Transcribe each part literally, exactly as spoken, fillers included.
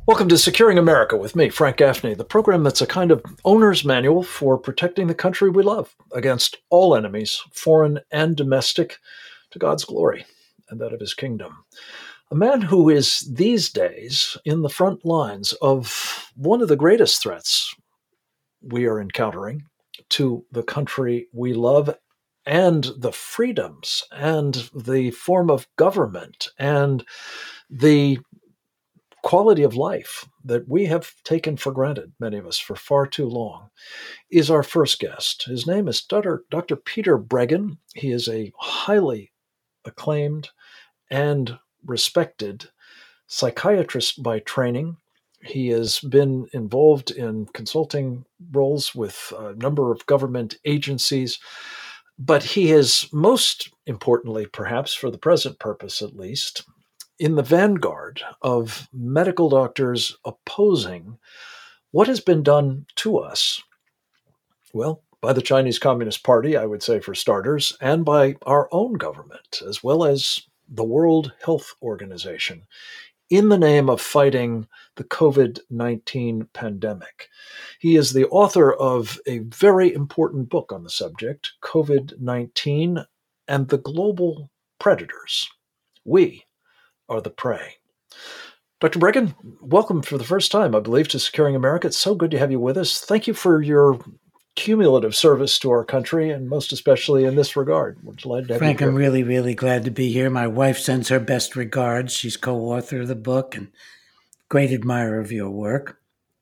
Welcome to Securing America with me, Frank Gaffney, the program that's a kind of owner's manual for protecting the country we love against all enemies, foreign and domestic, to God's glory and that of his kingdom. A man who is these days in the front lines of one of the greatest threats we are encountering to the country we love and the freedoms and the form of government and the quality of life that we have taken for granted, many of us, for far too long, is our first guest. His name is Doctor Doctor Peter Breggin. He is a highly acclaimed and respected psychiatrist by training. He has been involved in consulting roles with a number of government agencies, but he is most importantly, perhaps for the present purpose at least, in the vanguard of medical doctors opposing what has been done to us, well, by the Chinese Communist Party, I would say for starters, and by our own government, as well as the World Health Organization, in the name of fighting the COVID nineteen pandemic. He is the author of a very important book on the subject, COVID nineteen and the Global Predators. We are the prey. Doctor Breggin, welcome for the first time, I believe, to Securing America. It's so good to have you with us. Thank you for your cumulative service to our country, and most especially in this regard. We're delighted to have Frank, you here. I'm really, really glad to be here. My wife sends her best regards. She's co-author of the book and great admirer of your work.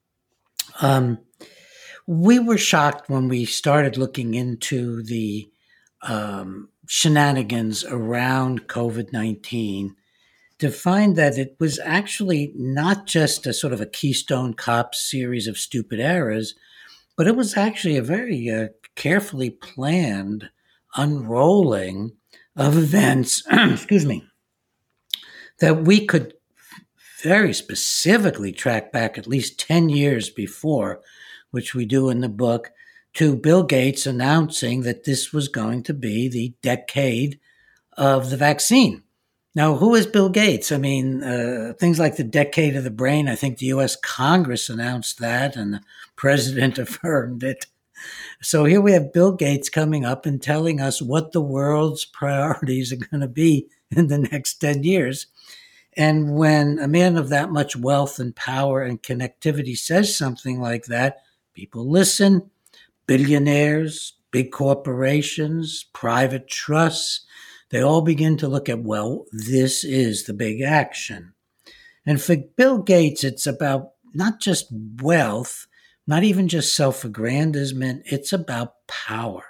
Um, we were shocked when we started looking into the um, shenanigans around COVID nineteen to find that it was actually not just a sort of a Keystone Cops series of stupid errors, but it was actually a very uh, carefully planned unrolling of events, excuse me, that we could very specifically track back at least ten years before, which we do in the book, to Bill Gates announcing that this was going to be the decade of the vaccine. Now, who is Bill Gates? I mean, uh, things like the decade of the brain, I think the U S Congress announced that and the president affirmed it. So here we have Bill Gates coming up and telling us what the world's priorities are going to be in the next ten years. And when a man of that much wealth and power and connectivity says something like that, people listen. Billionaires, big corporations, private trusts, they all begin to look at, well, this is the big action. And for Bill Gates, it's about not just wealth, not even just self-aggrandizement, it's about power.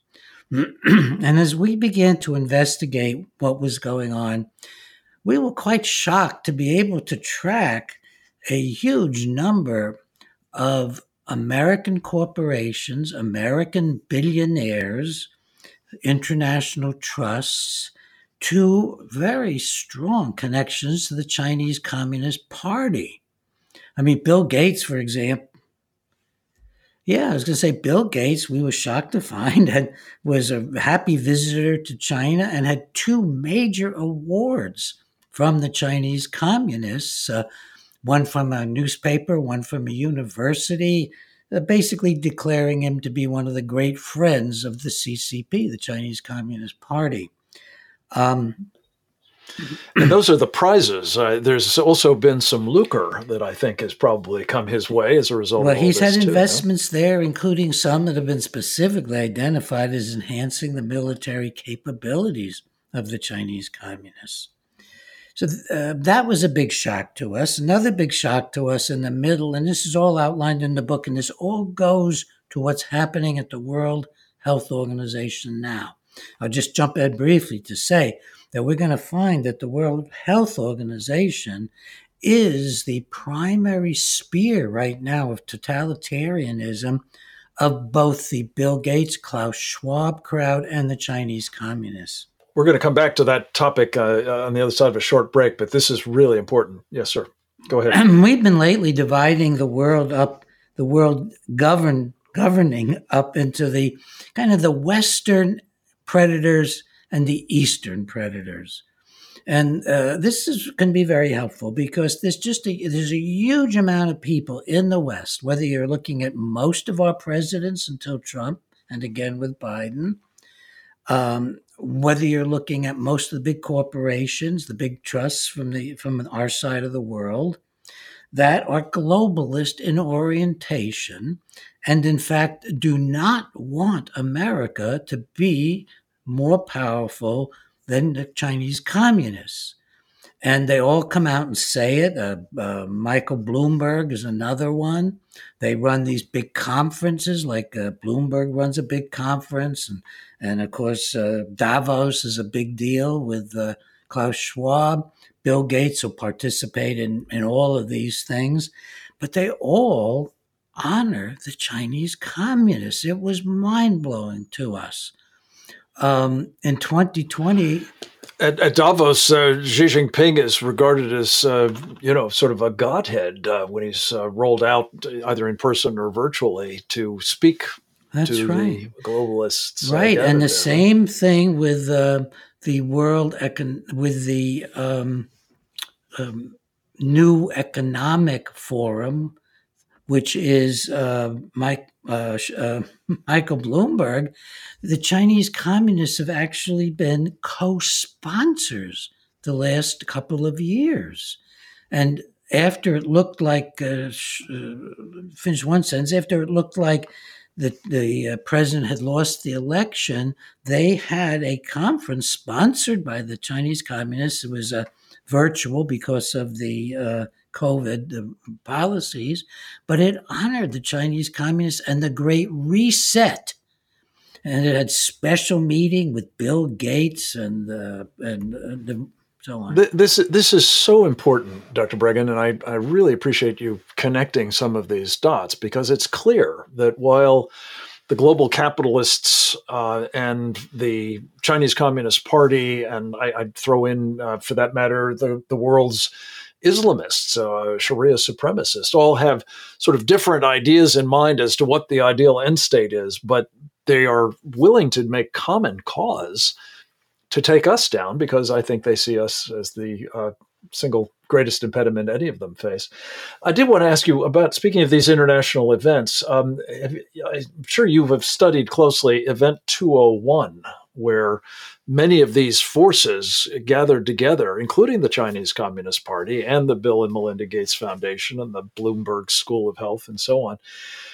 And as we began to investigate what was going on, we were quite shocked to be able to track a huge number of American corporations, American billionaires, international trusts, to very strong connections to the Chinese Communist Party. I mean, Bill Gates, for example, yeah, I was going to say Bill Gates, we were shocked to find, had, was a happy visitor to China and had two major awards from the Chinese Communists, uh, one from a newspaper, one from a university, uh, basically declaring him to be one of the great friends of the C C P, the Chinese Communist Party. Um, and those are the prizes. Uh, there's also been some lucre that I think has probably come his way as a result well, of all he's this had too, investments no? there, including some that have been specifically identified as enhancing the military capabilities of the Chinese Communists. So uh, that was a big shock to us. Another big shock to us in the middle, and this is all outlined in the book, and this all goes to what's happening at the World Health Organization now. I'll just jump ahead briefly to say that we're going to find that the World Health Organization is the primary spear right now of totalitarianism of both the Bill Gates, Klaus Schwab crowd and the Chinese Communists. We're going to come back to that topic uh, on the other side of a short break, but this is really important. Yes, sir. Go ahead. And we've been lately dividing the world up, the world govern, governing up into the kind of the Western predators and the Eastern predators. And uh, this is can be very helpful because there's just a, there's a huge amount of people in the West, whether you're looking at most of our presidents until Trump and again with Biden, um, whether you're looking at most of the big corporations, the big trusts from the from our side of the world, that are globalist in orientation and in fact do not want America to be more powerful than the Chinese communists. And they all come out and say it. Uh, uh, Michael Bloomberg is another one. They run these big conferences, like uh, Bloomberg runs a big conference. And, and of course, uh, Davos is a big deal with uh, Klaus Schwab. Bill Gates will participate in, in all of these things. But they all honor the Chinese communists. It was mind-blowing to us. Um, in twenty twenty... At, at Davos, uh, Xi Jinping is regarded as, uh, you know, sort of a godhead uh, when he's uh, rolled out either in person or virtually to speak That's to right. the globalists. Right, and the there. same thing with uh, the World Econ- with the um, um, New Economic Forum, which is uh, Mike, uh, uh, Michael Bloomberg. The Chinese communists have actually been co-sponsors the last couple of years. And after it looked like, uh, uh, finish one sentence, after it looked like the, the uh, president had lost the election, they had a conference sponsored by the Chinese communists. It was a virtual because of the uh, COVID uh, policies, but it honored the Chinese communists and the Great Reset. And it had special meeting with Bill Gates and uh, and uh, the, so on. This this is so important, Doctor Breggin, and I, I really appreciate you connecting some of these dots because it's clear that while the global capitalists uh, and the Chinese Communist Party, and I, I'd throw in, uh, for that matter, the, the world's Islamists, uh, Sharia supremacists, all have sort of different ideas in mind as to what the ideal end state is, but they are willing to make common cause to take us down because I think they see us as the uh, single greatest impediment any of them face. I did want to ask you about, speaking of these international events, um, I'm sure you have studied closely Event two oh one, where many of these forces gathered together, including the Chinese Communist Party and the Bill and Melinda Gates Foundation and the Bloomberg School of Health and so on,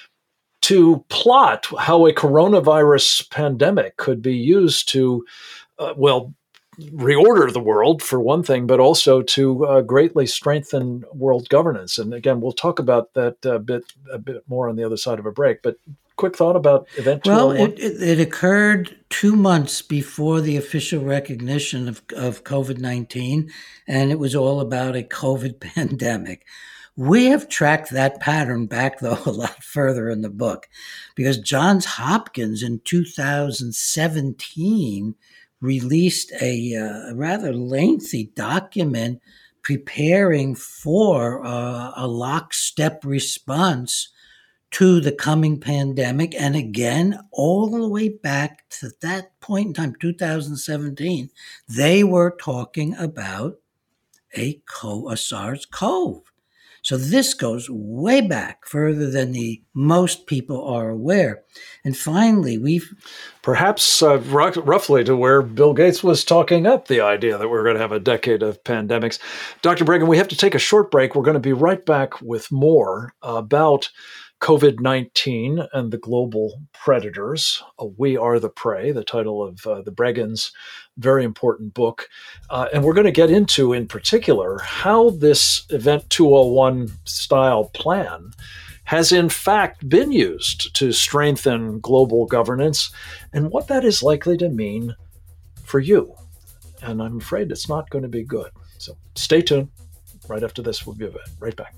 to plot how a coronavirus pandemic could be used to, uh, well, reorder the world for one thing, but also to uh, greatly strengthen world governance. And again, we'll talk about that a bit a bit more on the other side of a break. But quick thought about Event two oh one? Well, it, it, it occurred two months before the official recognition of, of COVID nineteen, and it was all about a COVID pandemic. We have tracked that pattern back, though, a lot further in the book, because Johns Hopkins in two thousand seventeen released a uh, rather lengthy document preparing for uh, a lockstep response to the coming pandemic. And again, all the way back to that point in time, two thousand seventeen, they were talking about a, co- a SARS-CoV. So this goes way back, further than the most people are aware. And finally, we've... Perhaps uh, r- roughly to where Bill Gates was talking up the idea that we're going to have a decade of pandemics. Doctor Breggin, we have to take a short break. We're going to be right back with more about COVID nineteen and the global predators. Uh, We Are the Prey, the title of uh, the Breggins' very important book. Uh, and we're going to get into, in particular, how this Event two oh one style plan has in fact been used to strengthen global governance and what that is likely to mean for you. And I'm afraid it's not going to be good. So stay tuned. Right after this, we'll be right back.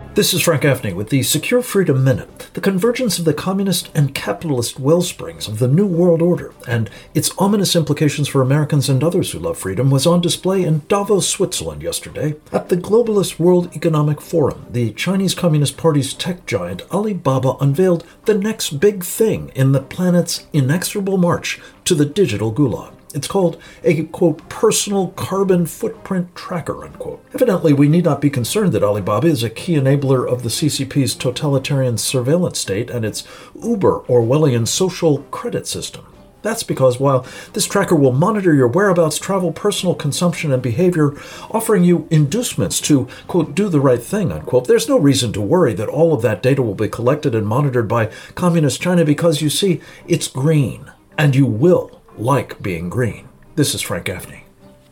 This is Frank Gaffney with the Secure Freedom Minute. The convergence of the communist and capitalist wellsprings of the New World Order and its ominous implications for Americans and others who love freedom was on display in Davos, Switzerland yesterday. At the Globalist World Economic Forum, the Chinese Communist Party's tech giant Alibaba unveiled the next big thing in the planet's inexorable march to the digital gulag. It's called a, quote, personal carbon footprint tracker, unquote. Evidently, we need not be concerned that Alibaba is a key enabler of the C C P's totalitarian surveillance state and its uber Orwellian social credit system. That's because while this tracker will monitor your whereabouts, travel, personal consumption, and behavior, offering you inducements to, quote, do the right thing, unquote, there's no reason to worry that all of that data will be collected and monitored by Communist China because, you see, it's green, and you will like being green. This is Frank Gaffney.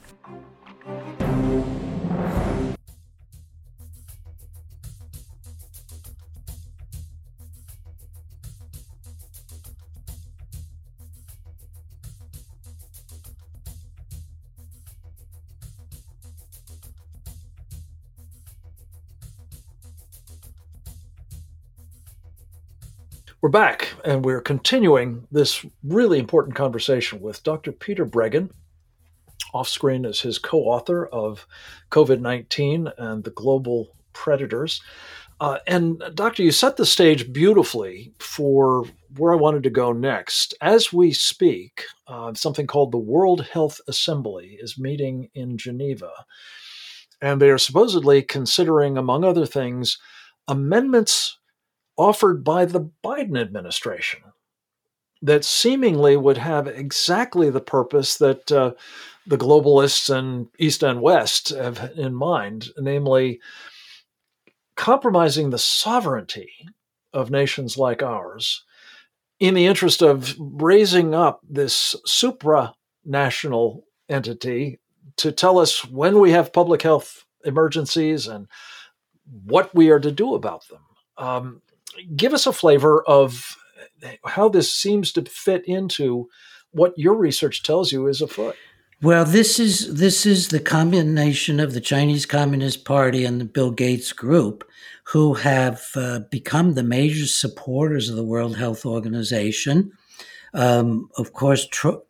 We're back, and we're continuing this really important conversation with Doctor Peter Breggin. Off-screen is his co-author of COVID nineteen and the Global Predators. Uh, and, Doctor, you set the stage beautifully for where I wanted to go next. As we speak, uh, something called the World Health Assembly is meeting in Geneva, and they are supposedly considering, among other things, amendments offered by the Biden administration that seemingly would have exactly the purpose that uh, the globalists and East and West have in mind, namely compromising the sovereignty of nations like ours in the interest of raising up this supranational entity to tell us when we have public health emergencies and what we are to do about them. Um, Give us a flavor of how this seems to fit into what your research tells you is afoot. Well, this is this is the combination of the Chinese Communist Party and the Bill Gates Group, who have uh, become the major supporters of the World Health Organization. Um, of course, tr-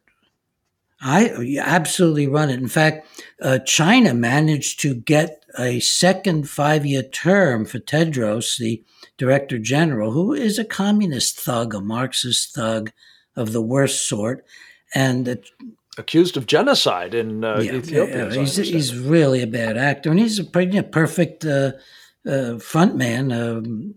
I absolutely run it. In fact, uh, China managed to get a second five-year term for Tedros, the Director General, who is a communist thug, a Marxist thug of the worst sort, and uh, accused of genocide in uh, yeah, Ethiopia. Yeah, he's, he's really a bad actor, and he's a pretty perfect uh, uh, frontman, um,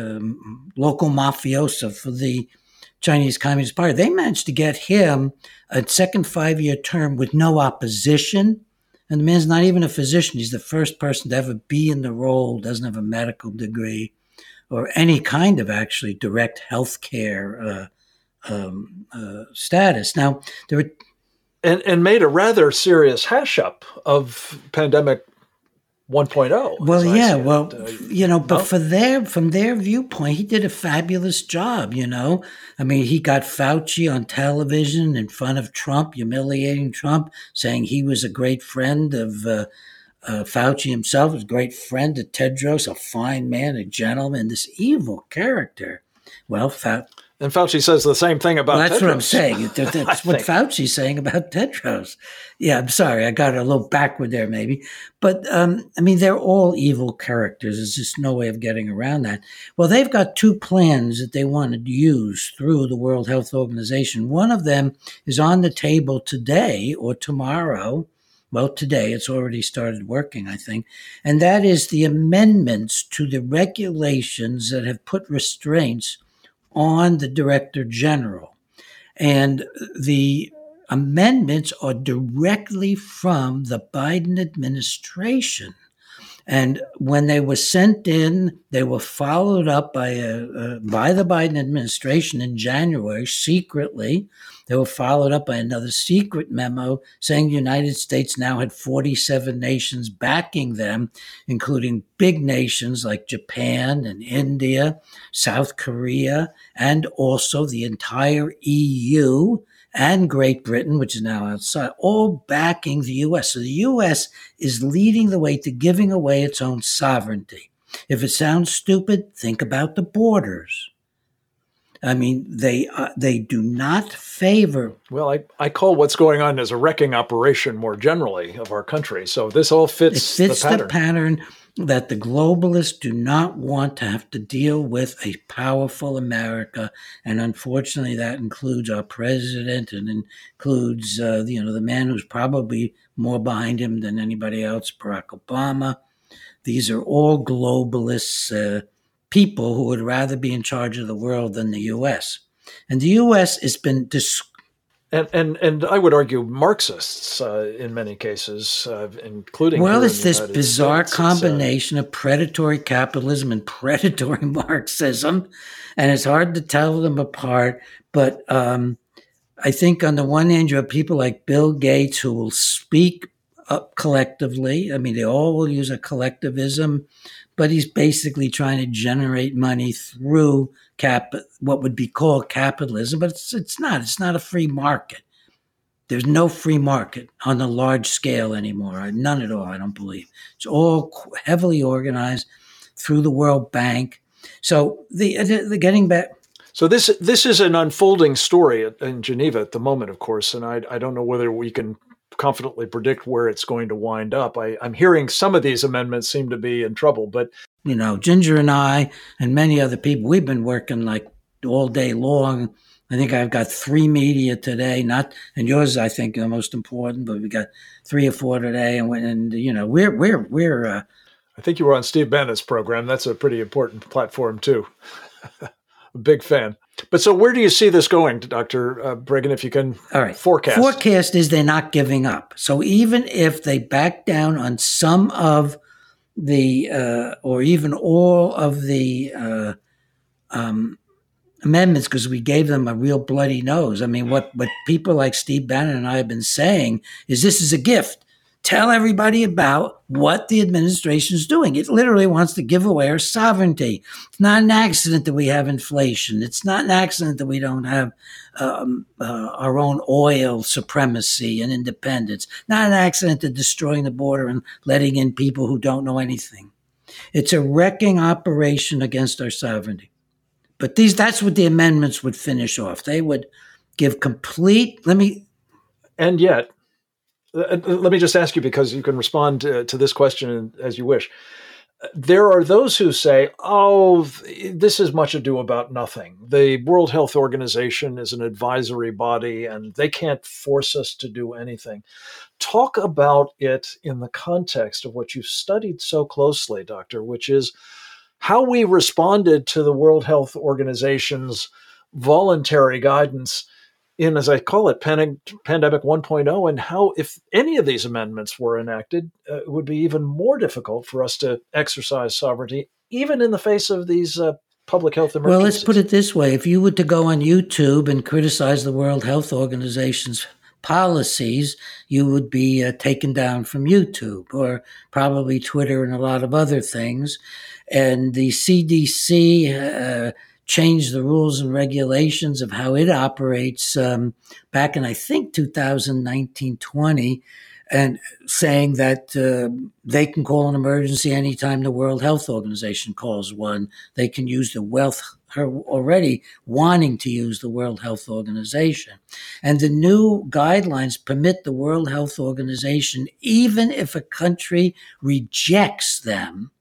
um, local mafioso for the Chinese Communist Party. They managed to get him a second five-year term with no opposition. And the man's not even a physician. He's the first person to ever be in the role, doesn't have a medical degree or any kind of actually direct health care uh, um, uh, status. Now, there were... And, and made a rather serious hash-up of pandemic one point oh. Well, yeah, well, uh, you know, but no? for their, from their viewpoint, he did a fabulous job, you know. I mean, he got Fauci on television in front of Trump, humiliating Trump, saying he was a great friend of uh, uh, Fauci himself, was a great friend of Tedros, a fine man, a gentleman, this evil character. Well, Fauci... And Fauci says the same thing about well, that's Tedros. what I'm saying. That's what Fauci's saying about Tedros. Yeah, I'm sorry. I got a little backward there maybe. But, um, I mean, they're all evil characters. There's just no way of getting around that. Well, they've got two plans that they want to use through the World Health Organization. One of them is on the table today or tomorrow. Well, today it's already started working, I think. And that is the amendments to the regulations that have put restraints on the Director General. And the amendments are directly from the Biden administration. And when they were sent in, they were followed up by a, uh, by the Biden administration in January secretly. They were followed up by another secret memo saying the United States now had forty-seven nations backing them, including big nations like Japan and India, South Korea, and also the entire E U and Great Britain, which is now outside, all backing the U S. So the U S is leading the way to giving away its own sovereignty. If it sounds stupid, think about the borders. I mean, they uh, they do not favor. Well, I, I call what's going on as a wrecking operation more generally of our country. So this all fits, It fits the pattern. the pattern that the globalists do not want to have to deal with a powerful America, and unfortunately, that includes our president and includes uh, you know the man who's probably more behind him than anybody else, Barack Obama. These are all globalists. Uh, people who would rather be in charge of the world than the U S. And the U S has been dis- and and and I would argue Marxists uh, in many cases, uh, including well, here it's in the this United bizarre States. combination uh, of predatory capitalism and predatory Marxism, and it's hard to tell them apart. But um, I think on the one hand, you have people like Bill Gates who will speak up collectively. I mean, they all will use a collectivism, but he's basically trying to generate money through cap, what would be called capitalism, but it's it's not. It's not a free market. There's no free market on a large scale anymore. None at all, I don't believe. It's all heavily organized through the World Bank. So the, the, the getting back. So this this is an unfolding story in Geneva at the moment, of course, and I I don't know whether we can confidently predict where it's going to wind up. I, I'm hearing some of these amendments seem to be in trouble, but you know, Ginger and I and many other people, we've been working like all day long. I think I've got three media today, not, and yours I think are the most important, but we got three or four today, and and you know we're we're we're. Uh, I think you were on Steve Bannott's program. That's a pretty important platform too. Big fan. But so where do you see this going, Doctor Uh, Breggin, if you can all right. forecast? Forecast is they're not giving up. So even if they back down on some of the, uh, or even all of the uh, um, amendments, because we gave them a real bloody nose. I mean, what, what people like Steve Bannon and I have been saying is this is a gift. Tell everybody about what the administration is doing. It literally wants to give away our sovereignty. It's not an accident that we have inflation. It's not an accident that we don't have um, uh, our own oil supremacy and independence. Not an accident that destroying the border and letting in people who don't know anything. It's a wrecking operation against our sovereignty. But these, that's what the amendments would finish off. They would give complete, let me. And yet, let me just ask you, because you can respond to, to this question as you wish. There are those who say, oh, this is much ado about nothing. The World Health Organization is an advisory body and they can't force us to do anything. Talk about it in the context of what you've studied so closely, Doctor, which is how we responded to the World Health Organization's voluntary guidance in, as I call it, Pan- Pandemic one point oh, and how, if any of these amendments were enacted, uh, it would be even more difficult for us to exercise sovereignty, even in the face of these uh, public health emergencies. Well, let's put it this way. If you were to go on YouTube and criticize the World Health Organization's policies, you would be uh, taken down from YouTube or probably Twitter and a lot of other things. And the C D C uh, changed the rules and regulations of how it operates um, back in, I think, two thousand nineteen twenty, and saying that uh, they can call an emergency anytime the World Health Organization calls one. They can use the wealth, her already wanting to use the World Health Organization. And the new guidelines permit the World Health Organization, even if a country rejects them,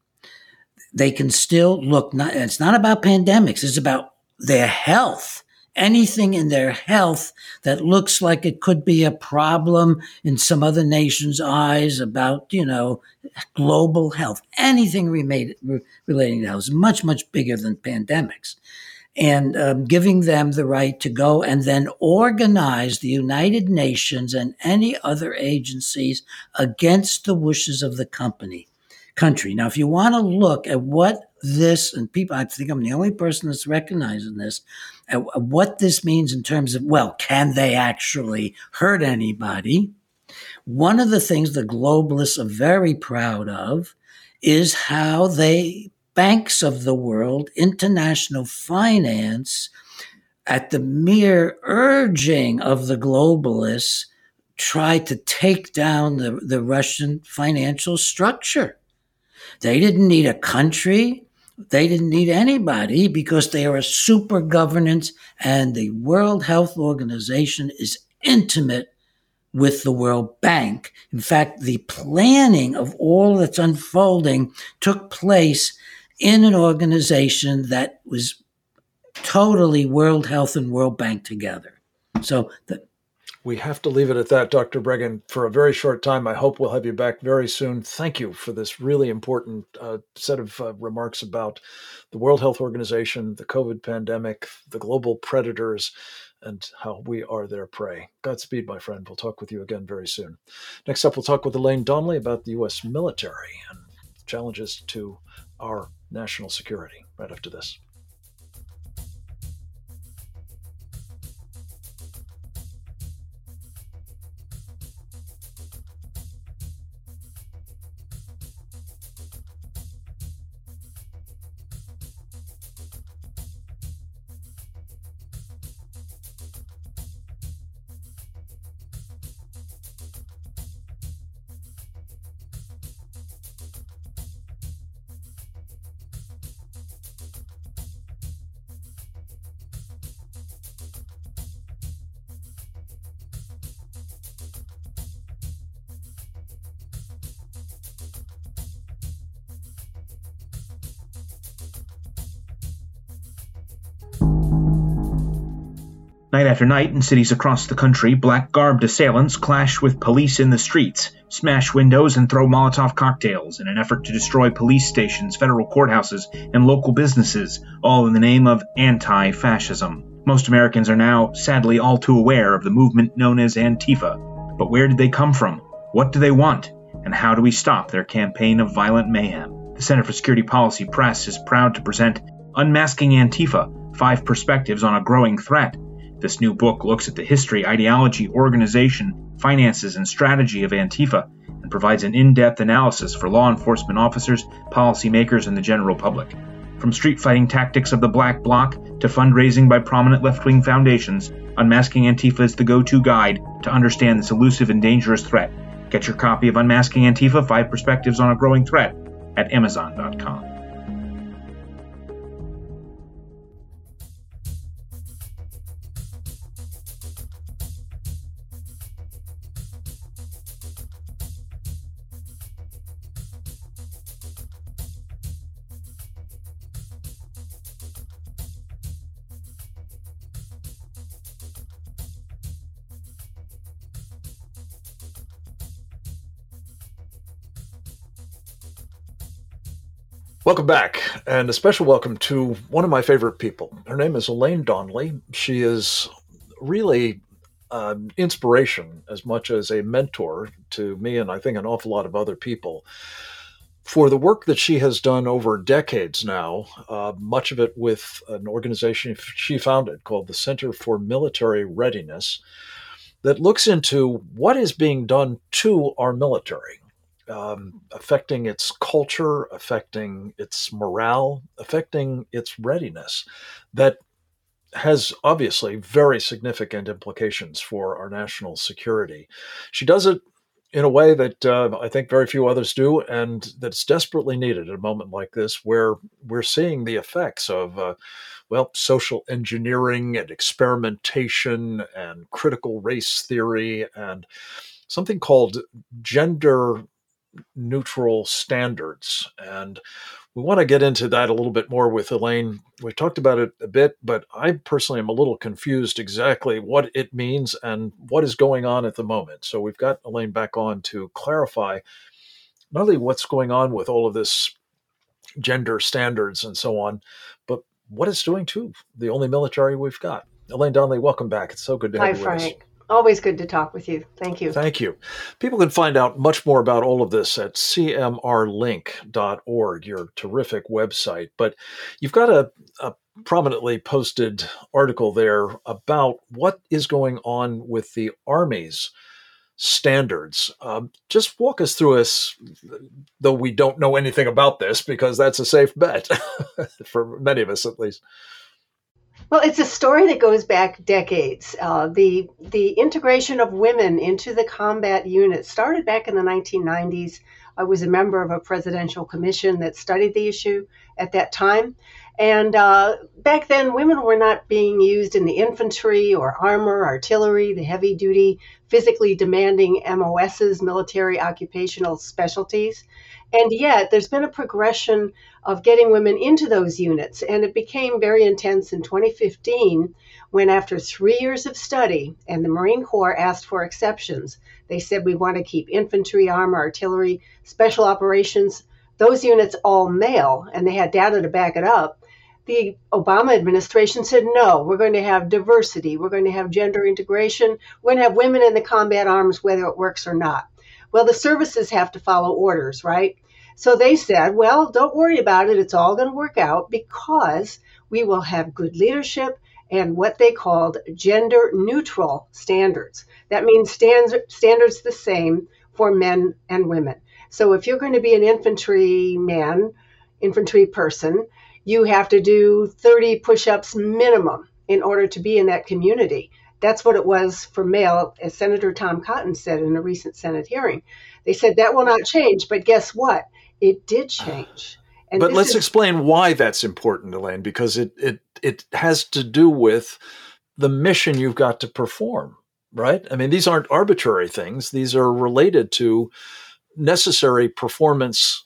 they can still look, not, it's not about pandemics, it's about their health. Anything in their health that looks like it could be a problem in some other nation's eyes about, you know, global health. Anything related, relating to health is much, much bigger than pandemics. And um, giving them the right to go and then organize the United Nations and any other agencies against the wishes of the company. country. Now, if you want to look at what this, and people, I think I'm the only person that's recognizing this, at what this means in terms of, well, can they actually hurt anybody? One of the things the globalists are very proud of is how they, banks of the world, international finance, at the mere urging of the globalists, try to take down the, the Russian financial structure. They didn't need a country. They didn't need anybody because they are a super governance, and the World Health Organization is intimate with the World Bank. In fact, the planning of all that's unfolding took place in an organization that was totally World Health and World Bank together. So the, we have to leave it at that, Doctor Breggin, for a very short time. I hope we'll have you back very soon. Thank you for this really important uh, set of uh, remarks about the World Health Organization, the COVID pandemic, the global predators, and how we are their prey. Godspeed, my friend. We'll talk with you again very soon. Next up, we'll talk with Elaine Donnelly about the U S military and challenges to our national security right after this. Night after night, in cities across the country, black-garbed assailants clash with police in the streets, smash windows, and throw Molotov cocktails in an effort to destroy police stations, federal courthouses, and local businesses, all in the name of anti-fascism. Most Americans are now, sadly, all too aware of the movement known as Antifa. But where did they come from? What do they want? And how do we stop their campaign of violent mayhem? The Center for Security Policy Press is proud to present Unmasking Antifa, Five Perspectives on a Growing Threat. This new book looks at the history, ideology, organization, finances, and strategy of Antifa and provides an in-depth analysis for law enforcement officers, policymakers, and the general public. From street-fighting tactics of the Black Bloc to fundraising by prominent left-wing foundations, Unmasking Antifa is the go-to guide to understand this elusive and dangerous threat. Get your copy of Unmasking Antifa, Five Perspectives on a Growing Threat at amazon dot com. Welcome back, and a special welcome to one of my favorite people. Her name is Elaine Donnelly. She is really um, inspiration as much as a mentor to me and I think an awful lot of other people for the work that she has done over decades now, uh, much of it with an organization she founded called the Center for Military Readiness that looks into what is being done to our military. Um, affecting its culture, affecting its morale, affecting its readiness, that has obviously very significant implications for our national security. She does it in a way that uh, I think very few others do, and that's desperately needed at a moment like this where we're seeing the effects of, uh, well, social engineering and experimentation and critical race theory and something called gender neutral standards. And we want to get into that a little bit more with Elaine. We talked about it a bit, but I personally am a little confused exactly what it means and what is going on at the moment. So we've got Elaine back on to clarify not only what's going on with all of this gender standards and so on, but what it's doing to the only military we've got. Elaine Donnelly, welcome back. It's so good to have Hi, you with us. Frank. Always good to talk with you. Thank you. Thank you. People can find out much more about all of this at c m r link dot org, your terrific website. But you've got a, a prominently posted article there about what is going on with the Army's standards. Um, just walk us through us, though we don't know anything about this, because that's a safe bet, for many of us at least. Well, it's a story that goes back decades. Uh, the the integration of women into the combat unit started back in the nineteen nineties. I was a member of a presidential commission that studied the issue at that time. And uh, back then, women were not being used in the infantry or armor, artillery, the heavy duty, physically demanding M O Ss, military occupational specialties. And yet, there's been a progression of getting women into those units. And it became very intense in twenty fifteen when, after three years of study, and the Marine Corps asked for exceptions, they said, we want to keep infantry, armor, artillery, special operations, those units all male, and they had data to back it up. The Obama administration said, no, we're going to have diversity. We're going to have gender integration. We're going to have women in the combat arms, whether it works or not. Well, the services have to follow orders, right? So they said, well, don't worry about it. It's all going to work out because we will have good leadership and what they called gender neutral standards. That means stands, standards the same for men and women. So if you're going to be an infantry man, infantry person, you have to do thirty push-ups minimum in order to be in that community. That's what it was for male, as Senator Tom Cotton said in a recent Senate hearing. They said that will not change, but guess what? It did change. And but let's is- explain why that's important, Elaine, because it, it it has to do with the mission you've got to perform, right? I mean, these aren't arbitrary things. These are related to necessary performance.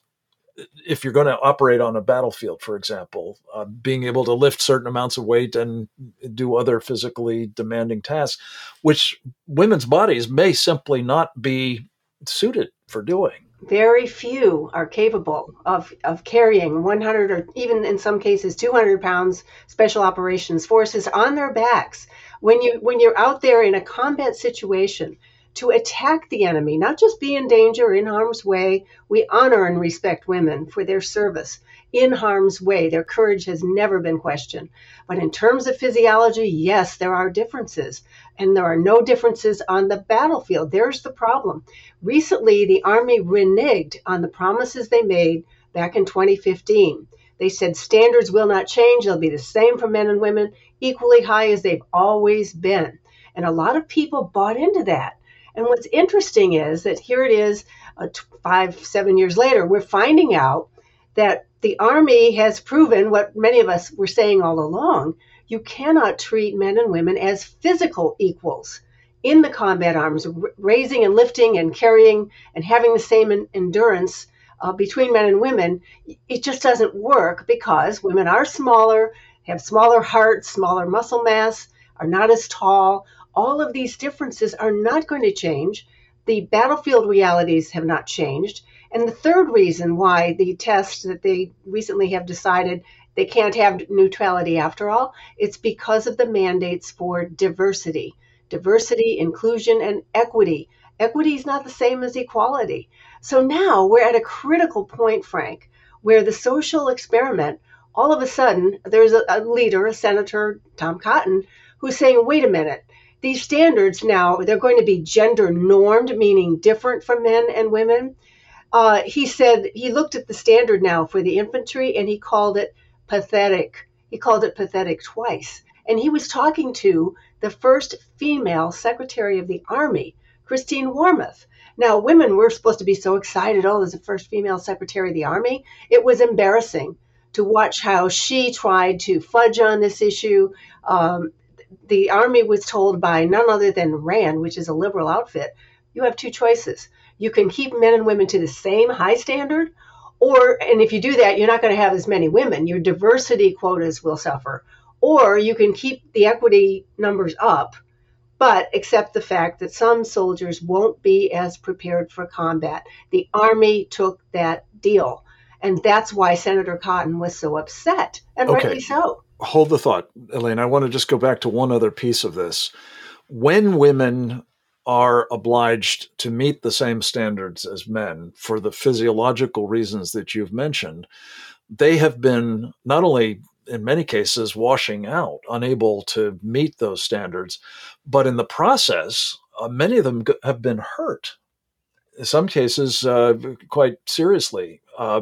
If you're going to operate on a battlefield, for example, uh, being able to lift certain amounts of weight and do other physically demanding tasks, which women's bodies may simply not be suited for doing. Very few are capable of, of carrying one hundred or even in some cases two hundred pounds special operations forces on their backs. When you when you're out there in a combat situation, to attack the enemy, not just be in danger, in harm's way. We honor and respect women for their service in harm's way. Their courage has never been questioned. But in terms of physiology, yes, there are differences. And there are no differences on the battlefield. There's the problem. Recently, the Army reneged on the promises they made back in twenty fifteen. They said standards will not change. They'll be the same for men and women, equally high as they've always been. And a lot of people bought into that. And what's interesting is that here it is, uh, five, seven years later, we're finding out that the Army has proven what many of us were saying all along. You cannot treat men and women as physical equals in the combat arms, r- raising and lifting and carrying and having the same en- endurance uh, between men and women. It just doesn't work because women are smaller, have smaller hearts, smaller muscle mass, are not as tall. All of these differences are not going to change. The battlefield realities have not changed. And the third reason why the test that they recently have decided they can't have neutrality after all, it's because of the mandates for diversity. Diversity, inclusion, and equity. Equity is not the same as equality. So now we're at a critical point, Frank, where the social experiment, all of a sudden, there's a, a leader, a Senator, Tom Cotton, who's saying, wait a minute, these standards now, they're going to be gender normed, meaning different from men and women. Uh, he said he looked at the standard now for the infantry and he called it pathetic. He called it pathetic twice. And he was talking to the first female Secretary of the Army, Christine Wormuth. Now, women were supposed to be so excited. Oh, there's the first female Secretary of the Army. It was embarrassing to watch how she tried to fudge on this issue. Um, The Army was told by none other than RAND, which is a liberal outfit, you have two choices. You can keep men and women to the same high standard, or, and if you do that, you're not going to have as many women. Your diversity quotas will suffer. Or you can keep the equity numbers up, but accept the fact that some soldiers won't be as prepared for combat. The Army took that deal. And that's why Senator Cotton was so upset, and Okay. rightly so. Hold the thought, Elaine. I want to just go back to one other piece of this. When women are obliged to meet the same standards as men for the physiological reasons that you've mentioned, they have been not only, in many cases, washing out, unable to meet those standards, but in the process, uh, many of them g- have been hurt. In some cases, uh, quite seriously. Uh,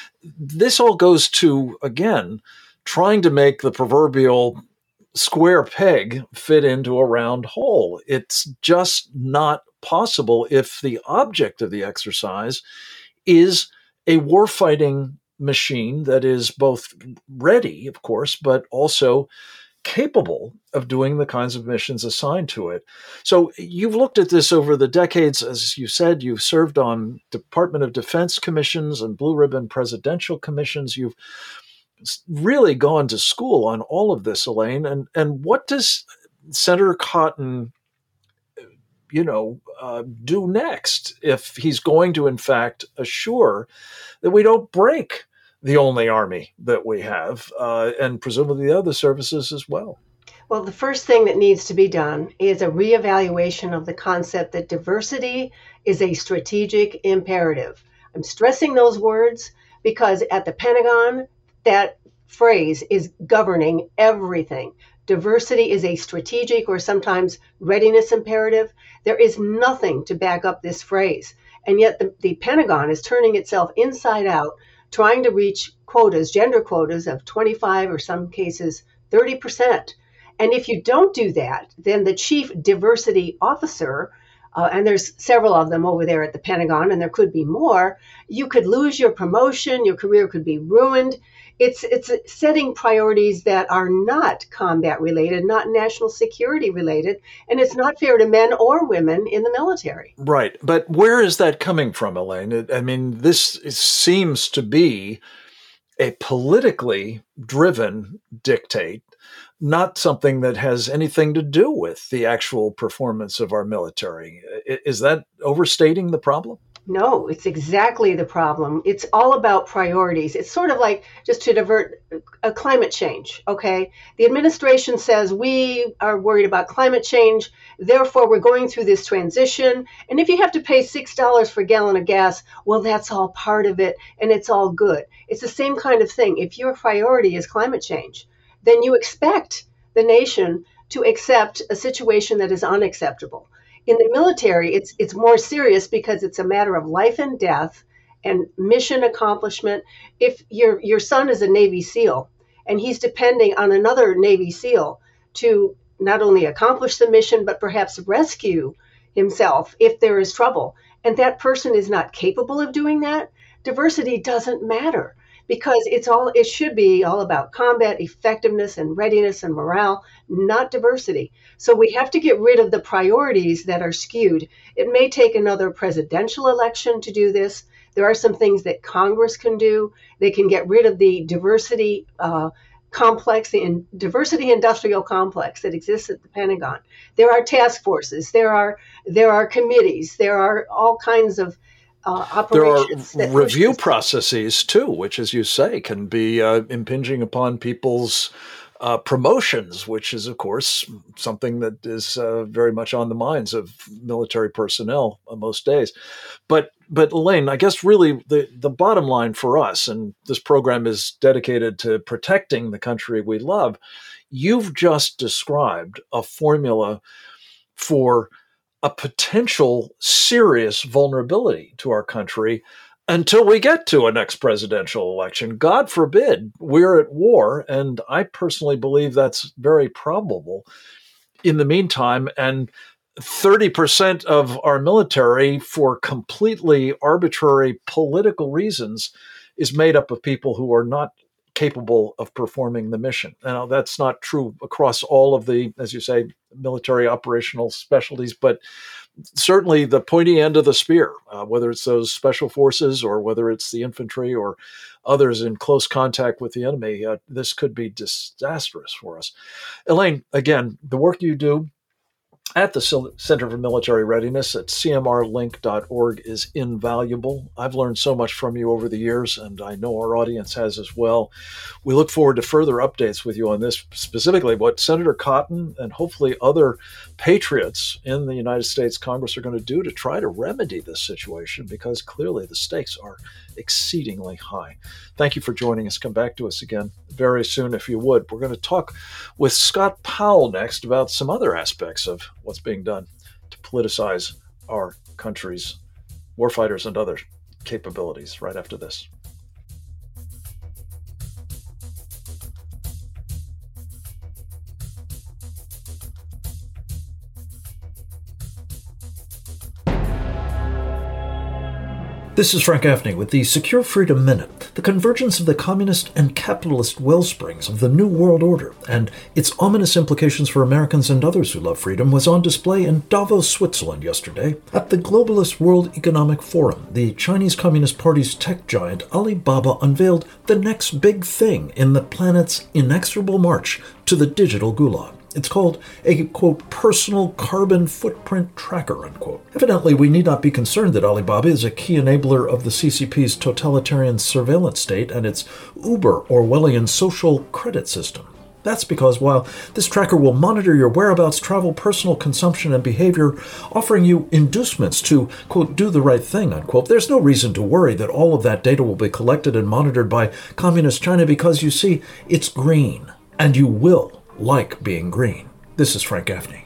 this all goes to, again, trying to make the proverbial square peg fit into a round hole. It's just not possible if the object of the exercise is a warfighting machine that is both ready, of course, but also capable of doing the kinds of missions assigned to it. So you've looked at this over the decades. As you said, you've served on Department of Defense commissions and blue ribbon presidential commissions. You've really gone to school on all of this, Elaine. And, and what does Senator Cotton, you know, uh, do next if he's going to, in fact, assure that we don't break the only army that we have, uh, and presumably the other services as well? Well, the first thing that needs to be done is a reevaluation of the concept that diversity is a strategic imperative. I'm stressing those words because at the Pentagon, that phrase is governing everything. Diversity is a strategic or sometimes readiness imperative. There is nothing to back up this phrase. And yet the, the Pentagon is turning itself inside out, trying to reach quotas, gender quotas of twenty-five or some cases thirty percent. And if you don't do that, then the chief diversity officer, uh, and there's several of them over there at the Pentagon, and there could be more, you could lose your promotion, your career could be ruined. It's it's setting priorities that are not combat related, not national security related, and it's not fair to men or women in the military. Right. But where is that coming from, Elaine? I mean, this seems to be a politically driven dictate, not something that has anything to do with the actual performance of our military. Is that overstating the problem? No, it's exactly the problem. It's all about priorities. It's sort of like, just to divert, a climate change, okay? The administration says we are worried about climate change, therefore we're going through this transition, and if you have to pay six dollars for a gallon of gas, well, that's all part of it, and it's all good. It's the same kind of thing. If your priority is climate change, then you expect the nation to accept a situation that is unacceptable. In the military, it's it's more serious because it's a matter of life and death and mission accomplishment. If your your son is a Navy SEAL and he's depending on another Navy SEAL to not only accomplish the mission, but perhaps rescue himself if there is trouble, and that person is not capable of doing that, diversity doesn't matter. Because it's all it should be all about combat effectiveness and readiness and morale, not diversity. So we have to get rid of the priorities that are skewed. It may take another presidential election to do this. There are some things that Congress can do. They can get rid of the diversity uh, complex, the in, diversity industrial complex that exists at the Pentagon. There are task forces. There are there are committees. There are all kinds of Uh, there are review processes too, which, as you say, can be uh, impinging upon people's uh, promotions, which is, of course, something that is uh, very much on the minds of military personnel uh, most days. But, but Elaine, I guess really the, the bottom line for us, and this program is dedicated to protecting the country we love, you've just described a formula for a potential serious vulnerability to our country until we get to a next presidential election. God forbid we're at war, and I personally believe that's very probable in the meantime. And thirty percent of our military, for completely arbitrary political reasons, is made up of people who are not capable of performing the mission. Now, that's not true across all of the, as you say, military operational specialties, but certainly the pointy end of the spear, uh, whether it's those special forces or whether it's the infantry or others in close contact with the enemy, uh, this could be disastrous for us. Elaine, again, the work you do at the Center for Military Readiness at C M R link dot org is invaluable. I've learned so much from you over the years, and I know our audience has as well. We look forward to further updates with you on this, specifically what Senator Cotton and hopefully other patriots in the United States Congress are going to do to try to remedy this situation, because clearly the stakes are exceedingly high. Thank you for joining us. Come back to us again very soon if you would. We're going to talk with Scott Powell next about some other aspects of what's being done to politicize our country's warfighters and other capabilities right after this. This is Frank Gaffney with the Secure Freedom Minute. The convergence of the communist and capitalist wellsprings of the New World Order and its ominous implications for Americans and others who love freedom was on display in Davos, Switzerland yesterday. At the Globalist World Economic Forum, the Chinese Communist Party's tech giant Alibaba unveiled the next big thing in the planet's inexorable march to the digital gulag. It's called a, quote, personal carbon footprint tracker, unquote. Evidently, we need not be concerned that Alibaba is a key enabler of the C C P's totalitarian surveillance state and its uber Orwellian social credit system. That's because while this tracker will monitor your whereabouts, travel, personal consumption, and behavior, offering you inducements to, quote, do the right thing, unquote, there's no reason to worry that all of that data will be collected and monitored by Communist China because, you see, it's green, and you will like being green. This is Frank Gaffney.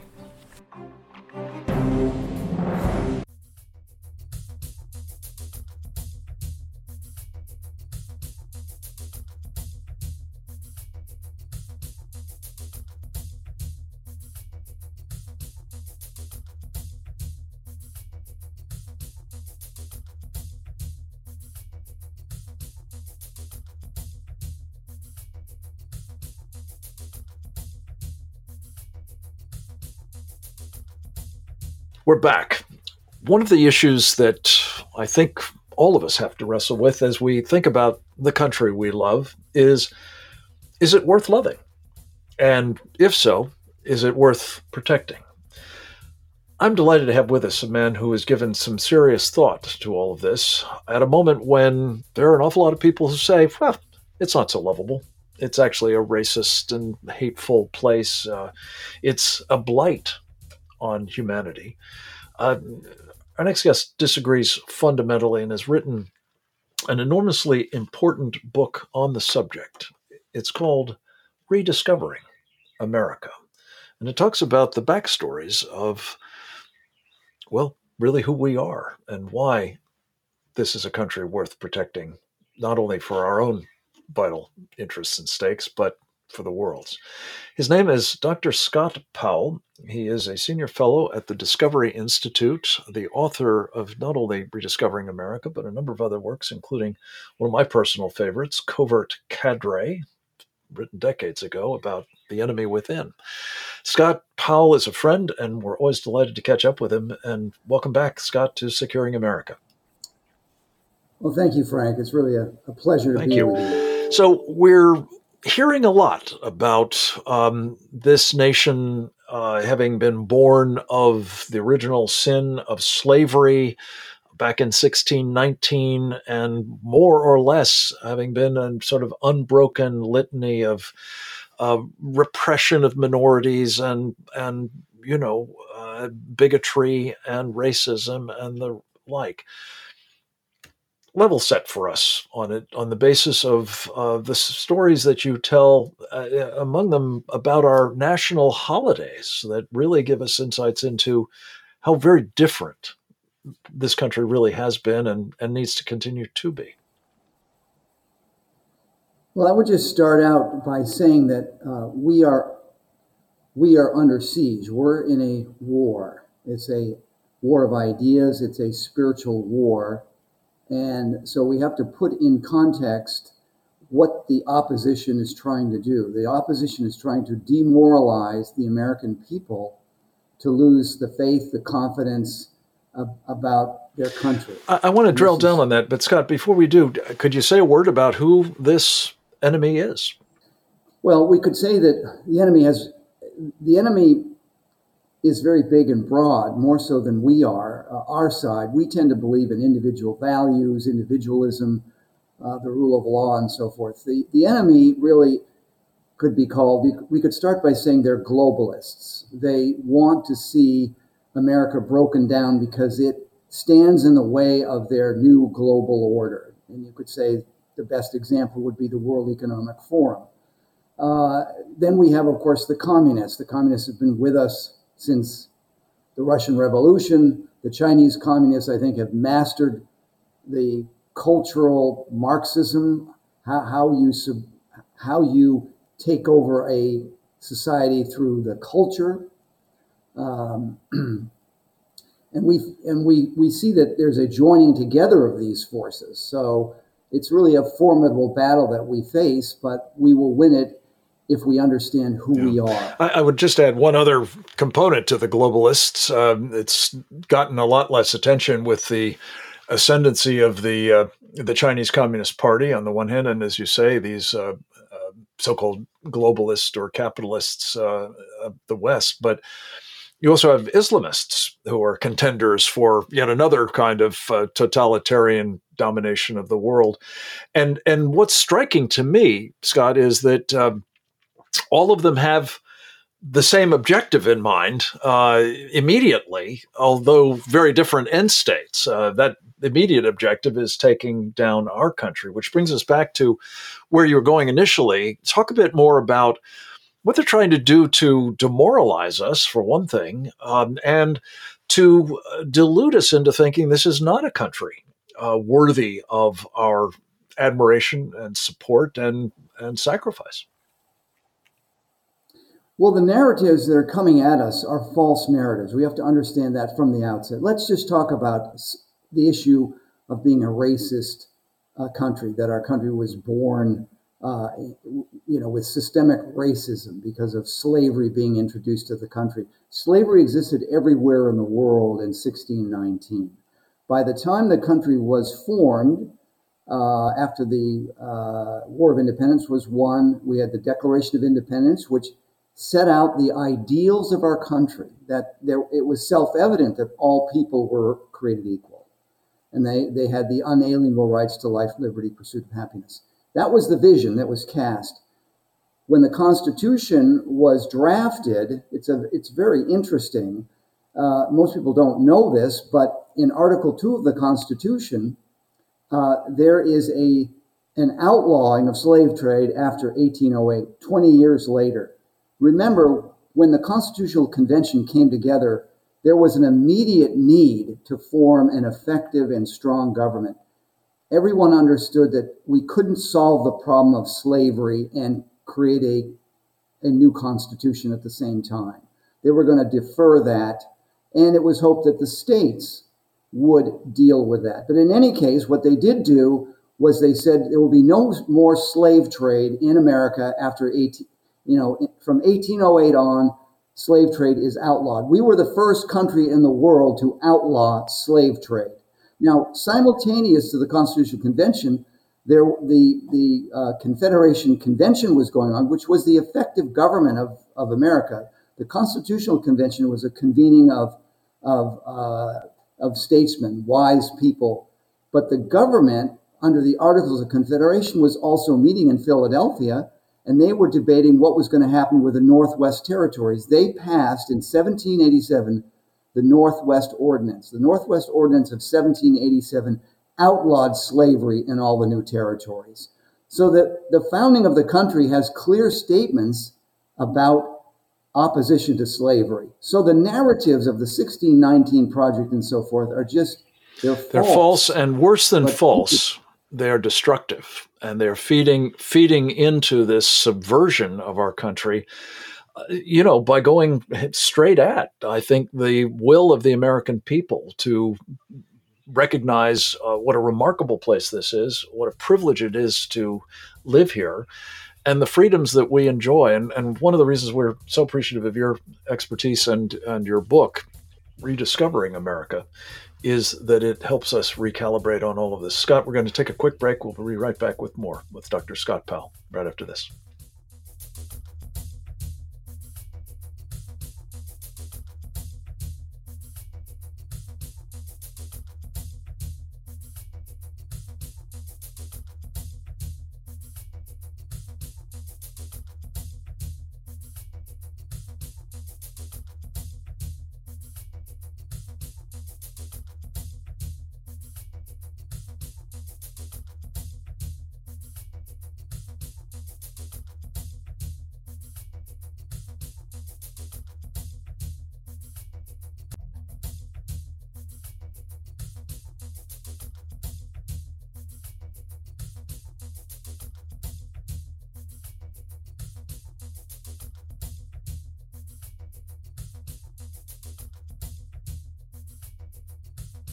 We're back. One of the issues that I think all of us have to wrestle with as we think about the country we love is, is it worth loving? And if so, is it worth protecting? I'm delighted to have with us a man who has given some serious thought to all of this at a moment when there are an awful lot of people who say, well, it's not so lovable. It's actually a racist and hateful place. Uh, it's a blight on humanity. Uh, our next guest disagrees fundamentally and has written an enormously important book on the subject. It's called Rediscovering America. And it talks about the backstories of, well, really who we are and why this is a country worth protecting, not only for our own vital interests and stakes, but for the world's. His name is Doctor Scott Powell. He is a senior fellow at the Discovery Institute, the author of not only Rediscovering America, but a number of other works, including one of my personal favorites, Covert Cadre, written decades ago about the enemy within. Scott Powell is a friend, and we're always delighted to catch up with him. And welcome back, Scott, to Securing America. Well, thank you, Frank. It's really a, a pleasure to Thank be you. with you. So we're hearing a lot about um, this nation uh, having been born of the original sin of slavery back in sixteen nineteen, and more or less having been a sort of unbroken litany of uh, repression of minorities and, and you know, uh, bigotry and racism and the like. Level set for us on it on the basis of uh, the stories that you tell, uh, among them about our national holidays that really give us insights into how very different this country really has been and, and needs to continue to be. Well, I would just start out by saying that uh, we are we are under siege. We're in a war. It's a war of ideas. It's a spiritual war. And so we have to put in context what the opposition is trying to do. The opposition is trying to demoralize the American people to lose the faith, the confidence of, about their country. I, I want to drill down on that, but Scott, before we do, could you say a word about who this enemy is? Well, we could say that the enemy has, the enemy is very big and broad, more so than we are. Uh, our side, we tend to believe in individual values, individualism, uh, the rule of law, and so forth. The the enemy really could be called, we could start by saying they're globalists. They want to see America broken down because it stands in the way of their new global order. And you could say the best example would be the World Economic Forum. Uh, then we have, of course, the communists. The communists have been with us since the Russian Revolution. The Chinese communists, I think, have mastered the cultural Marxism, how, how you sub, how you take over a society through the culture. Um, and we and we we see that there's a joining together of these forces. So it's really a formidable battle that we face, but we will win it if we understand who yeah. we are. I, I would just add one other component to the globalists. Um, it's gotten a lot less attention with the ascendancy of the uh, the Chinese Communist Party on the one hand, and as you say, these uh, uh, so-called globalists or capitalists uh, of the West. But you also have Islamists who are contenders for yet another kind of uh, totalitarian domination of the world. And and what's striking to me, Scott, is that um, all of them have the same objective in mind uh, immediately, although very different end states. Uh, that immediate objective is taking down our country, which brings us back to where you were going initially. Talk a bit more about what they're trying to do to demoralize us, for one thing, um, and to uh, delude us into thinking this is not a country uh, worthy of our admiration and support and, and sacrifice. Well, the narratives that are coming at us are false narratives. We have to understand that from the outset. Let's just talk about the issue of being a racist uh, country, that our country was born Uh, you know, with systemic racism because of slavery being introduced to the country. Slavery existed everywhere in the world in sixteen nineteen. By the time the country was formed, uh, after the uh, War of Independence was won, we had the Declaration of Independence, which set out the ideals of our country, that there, it was self-evident that all people were created equal. And they, they had the unalienable rights to life, liberty, pursuit of happiness. That was the vision that was cast. When the Constitution was drafted, it's a it's very interesting. Uh, most people don't know this, but in Article two of the Constitution, uh, there is a an outlawing of slave trade after eighteen oh eight, twenty years later. Remember, when the Constitutional Convention came together, there was an immediate need to form an effective and strong government. Everyone understood that we couldn't solve the problem of slavery and create a, a new constitution at the same time. They were going to defer that, and it was hoped that the states would deal with that. But in any case, what they did do was they said there will be no more slave trade in America after eighteen, you know, from eighteen oh eight on, slave trade is outlawed. We were the first country in the world to outlaw slave trade. Now, simultaneous to the Constitutional Convention, there the the uh, Confederation Convention was going on, which was the effective government of, of America. The Constitutional Convention was a convening of of uh, of statesmen, wise people, but the government, under the Articles of Confederation, was also meeting in Philadelphia, and they were debating what was going to happen with the Northwest Territories. They passed in seventeen eighty-seven the Northwest Ordinance. The Northwest Ordinance of seventeen eighty-seven outlawed slavery in all the new territories. So that the founding of the country has clear statements about opposition to slavery. So the narratives of the sixteen nineteen Project and so forth are just, they're false. They're false, and worse than but false, they're destructive. And they're feeding feeding into this subversion of our country, you know, by going straight at, I think, the will of the American people to recognize uh, what a remarkable place this is, what a privilege it is to live here, and the freedoms that we enjoy. And, and one of the reasons we're so appreciative of your expertise and, and your book, Rediscovering America, is that it helps us recalibrate on all of this. Scott, we're going to take a quick break. We'll be right back with more with Doctor Scott Powell right after this.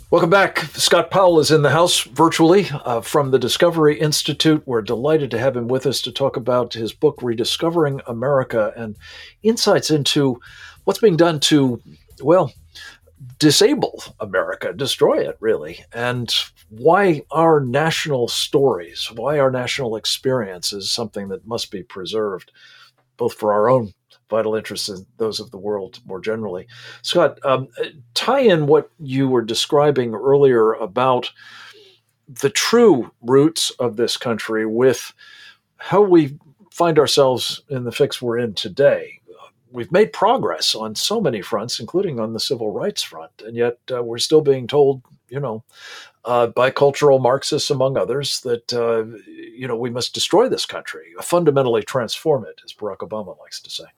Welcome back. Scott Powell is in the house virtually uh, from the Discovery Institute. We're delighted to have him with us to talk about his book, Rediscovering America, and insights into what's being done to, well, disable America, destroy it, really, and why our national stories, why our national experience is something that must be preserved, both for our own vital interests and those of the world more generally. Scott, um, tie in what you were describing earlier about the true roots of this country with how we find ourselves in the fix we're in today. We've made progress on so many fronts, including on the civil rights front, and yet uh, we're still being told, you know, uh, by cultural Marxists, among others, that, uh, you know, we must destroy this country, fundamentally transform it, as Barack Obama likes to say.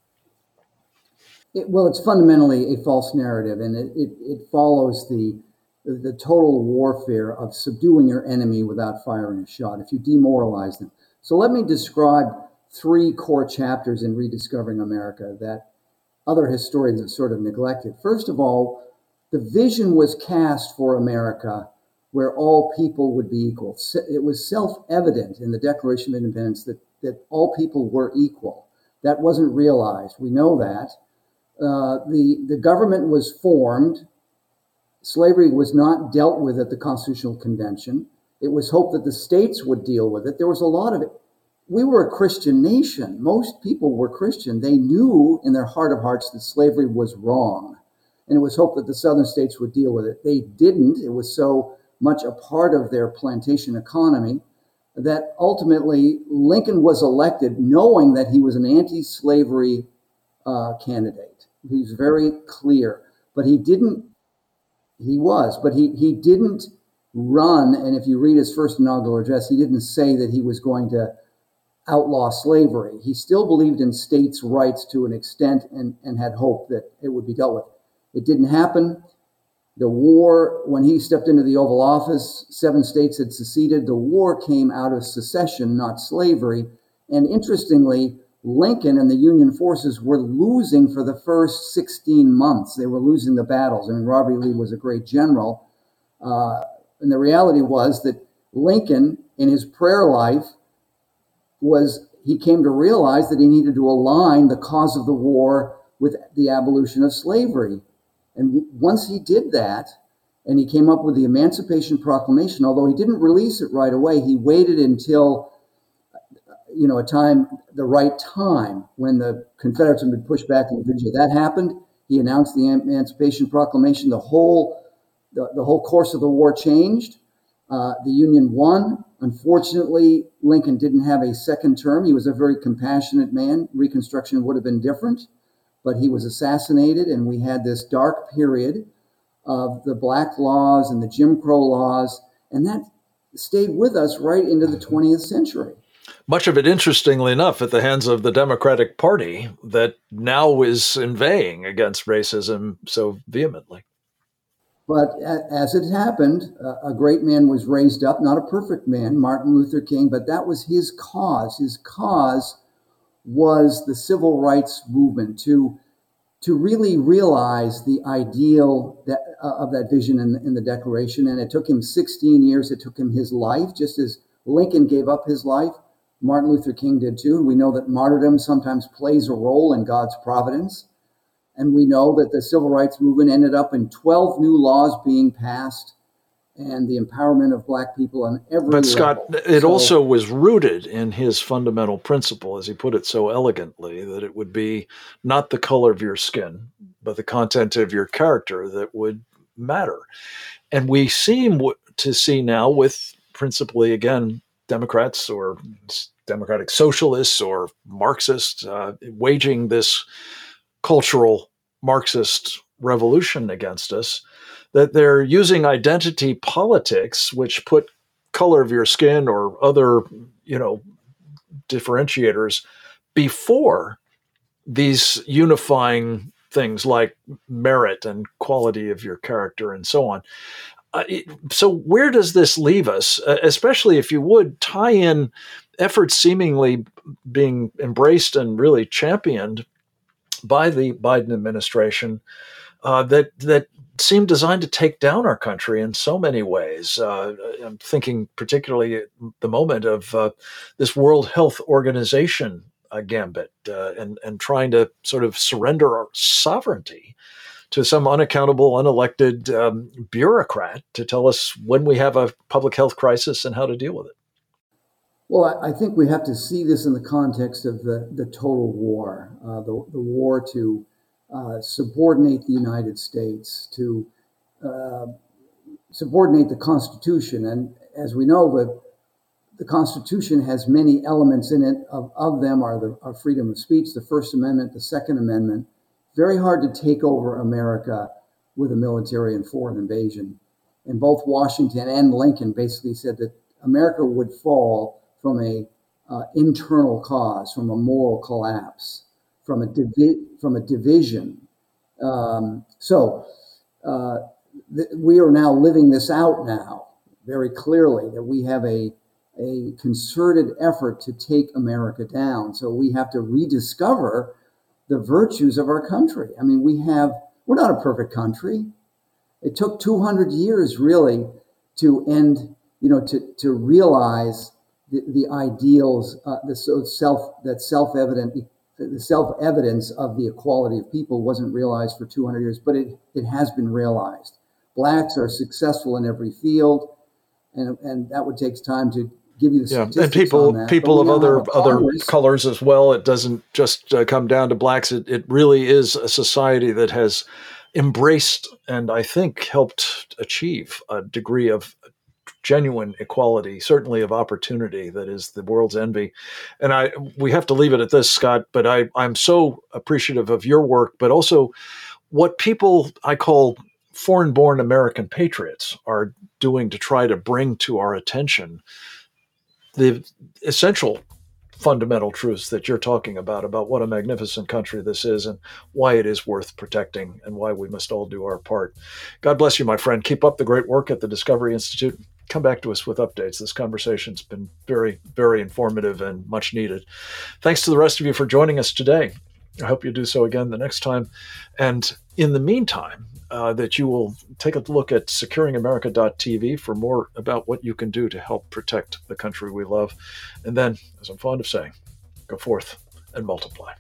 It, well, it's fundamentally a false narrative, and it, it, it follows the, the the total warfare of subduing your enemy without firing a shot, if you demoralize them. So let me describe three core chapters in Rediscovering America that other historians have sort of neglected. First of all, the vision was cast for America where all people would be equal. It was self-evident in the Declaration of Independence that, that all people were equal. That wasn't realized. We know that. Uh, the, the government was formed. Slavery was not dealt with at the Constitutional Convention. It was hoped that the states would deal with it. There was a lot of it. We were a Christian nation. Most people were Christian. They knew in their heart of hearts that slavery was wrong. And it was hoped that the southern states would deal with it. They didn't. It was so much a part of their plantation economy that ultimately Lincoln was elected knowing that he was an anti-slavery uh, candidate. He was very clear, but he didn't, he was, but he, he didn't run. And if you read his first inaugural address, he didn't say that he was going to outlaw slavery. He still believed in states' rights to an extent and, and had hope that it would be dealt with. It didn't happen. The war, when he stepped into the Oval Office, seven states had seceded. The war came out of secession, not slavery. And interestingly, Lincoln and the Union forces were losing for the first sixteen months. They were losing the battles. I mean, Robert E. Lee was a great general. Uh, and the reality was that Lincoln, in his prayer life, was he came to realize that he needed to align the cause of the war with the abolition of slavery. And once he did that, and he came up with the Emancipation Proclamation, although he didn't release it right away, he waited until, you know, a time, the right time, when the Confederates had been pushed back in Virginia. That happened. He announced the Emancipation Proclamation. The whole, the, the whole course of the war changed. Uh, the Union won. Unfortunately, Lincoln didn't have a second term. He was a very compassionate man. Reconstruction would have been different, but he was assassinated, and we had this dark period of the black laws and the Jim Crow laws, and that stayed with us right into the twentieth century. Much of it, interestingly enough, at the hands of the Democratic Party that now is inveighing against racism so vehemently. But as it happened, a great man was raised up, not a perfect man, Martin Luther King, but that was his cause. His cause was the civil rights movement, to, to really realize the ideal that, uh, of that vision in, in the Declaration. And it took him sixteen years. It took him his life, just as Lincoln gave up his life. Martin Luther King did too. And we know that martyrdom sometimes plays a role in God's providence. And we know that the civil rights movement ended up in twelve new laws being passed and the empowerment of black people on every But Scott, level. it so, also was rooted in his fundamental principle, as he put it so elegantly, that it would be not the color of your skin, but the content of your character that would matter. And we seem to see now with principally, again, Democrats or democratic socialists or Marxists uh, waging this cultural Marxist revolution against us, that they're using identity politics, which put color of your skin or other, you know, differentiators before these unifying things like merit and quality of your character and so on. Uh, so where does this leave us, uh, especially if you would tie in efforts seemingly being embraced and really championed by the Biden administration uh, that that seem designed to take down our country in so many ways. Uh, I'm thinking particularly at the moment of uh, this World Health Organization uh, gambit uh, and, and trying to sort of surrender our sovereignty to some unaccountable, unelected um, bureaucrat to tell us when we have a public health crisis and how to deal with it. Well, I, I think we have to see this in the context of the, the total war, uh, the, the war to uh, subordinate the United States, to uh, subordinate the Constitution. And as we know, the, the Constitution has many elements in it. Of, of them are the are freedom of speech, the First Amendment, the Second Amendment. Very hard to take over America with a military and foreign invasion. And both Washington and Lincoln basically said that America would fall from a uh, internal cause, from a moral collapse, from a divi- from a division. Um, so uh, th- we are now living this out now very clearly, that we have a a concerted effort to take America down. So we have to rediscover the virtues of our country. I mean, we have we're not a perfect country. It took two hundred years really to end, you know, to to realize the, the ideals, uh, the so self that self-evident, the self-evidence of the equality of people wasn't realized for two hundred years, but it, it has been realized. Blacks are successful in every field, and and that would take time to give you the yeah, statistics and people on that. people of other other Congress. colors as well. It doesn't just uh, come down to blacks. It it really is a society that has embraced and I think helped achieve a degree of genuine equality, certainly of opportunity, that is the world's envy. And I we have to leave it at this, Scott, but I, I'm so appreciative of your work, but also what people I call foreign-born American patriots are doing to try to bring to our attention the essential fundamental truths that you're talking about, about what a magnificent country this is and why it is worth protecting and why we must all do our part. God bless you, my friend. Keep up the great work at the Discovery Institute. Come back to us with updates. This conversation's been very, very informative and much needed. Thanks to the rest of you for joining us today. I hope you do so again the next time. And in the meantime, uh, that you will take a look at securing america dot t v for more about what you can do to help protect the country we love. And then, as I'm fond of saying, go forth and multiply.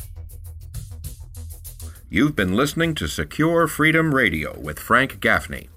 You've been listening to Secure Freedom Radio with Frank Gaffney.